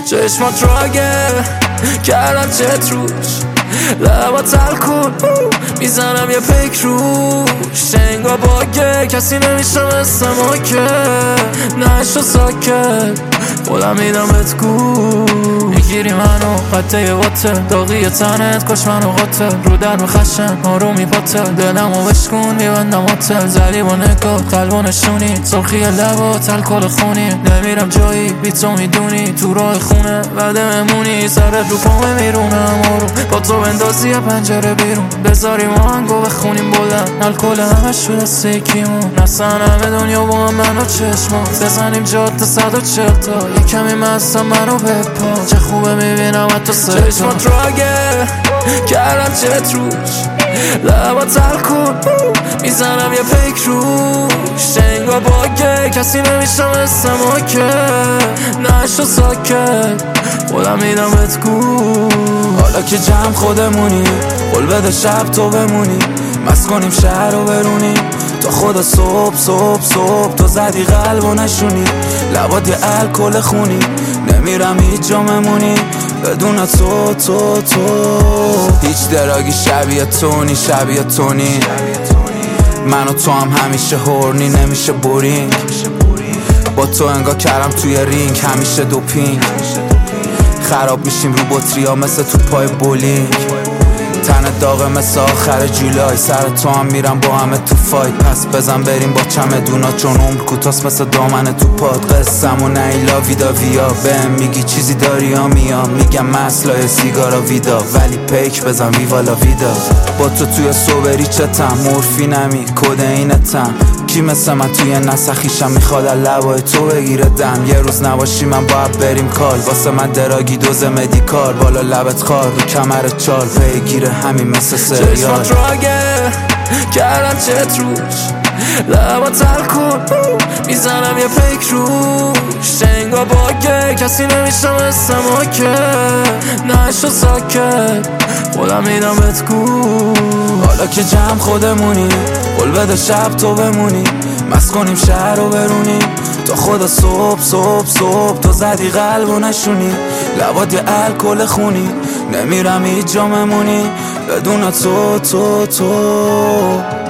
چشمات راگه کردن چت روش، لبات الکل میزنم یه پیک روش، شنگا باگه کسی نمیشه مثل ما که نشو ساکت، خودم میدم بهت گوش. میگیری منو قطعه واتر، داغی تنت کش منو قاتل، رو در خشم آرومی پاتل، دلمو بشکون میبندم هتل، زدی با نگاه قلبو نشونی، سرخی لبات الکل خونی، نمیرم جایی بی تو میدونی، تو راه خونه بعد مهمونی، سرت رو پامه میرونم آروم، با تو بندازی پنجره بیرون، بذاری ما هنگو بخونیم بلند، الکل همش شده سیکیمون، نسن همه دنیا با هم منو چشمات، بزنیم جاده 140 تا، یه کمی مستم منو بپا، چه خوبه میبینم حتی سه چشمات راگه کردن چت روش، لبات الکل میزنم یه پیک روش، شنگا باگه کسی نمیشه مثل ما که نشو ساکت، خودم میدم بهت گوش. حالا که جمع خودمونی، قول بده شب تو بمونی، مست کنیم شهر رو برونی، تا خدا صبح صبح صبح، تو زدی قلب و نشونی، لبات یه الکل خونی، نمیرم هیچ جا ممونی بدون تو هیچ دراگی شبیه تونی، شبیه تونی، من و تو هم همیشه هورنی، نمیشه بورینگ، با تو انگار کردم توی رینگ، همیشه دوپینگ، خراب میشیم رو بطریا مثل تو پای بولینگ، تن داغه مثل آخر جولای، سر تو هم میرم با همه تو فایت، پس بزن بریم با چمدونا چون عمر کوتاست مثل دامن تو پاد، قسم و نیلا ویدا ویا، بهم میگی چیزی داری یا میام، میگم مسلای سیگارا ویدا، ولی پیک بزن ویوالا ویدا، با تو توی صوبری چتم، مورفینمی کدئینتم، کی مثل من توی نسخیشم میخواد لبای تو بگیره دم، یه روز نباشی من باید بریم کال، واسه من دراگی دوز مدیکال، بالا لبت خار رو کمر چال، پیگیره همین مثل سریال. چشمات راگه کردن چت روش، لبات الکل میزنم یه پیک روش، شنگا باگه کسی نمیشه مثل ما که نشو ساکت، خودم میدم بهت گوش. حالا که جمع خودمونی، قول بده شب تو بمونی، مست کنیم شهر رو برونی، تا خدا صبح صبح صبح، تو زدی قلب و نشونی، لبات یه الکل خونی، نمیرم هیچ جا ممونی بدون تو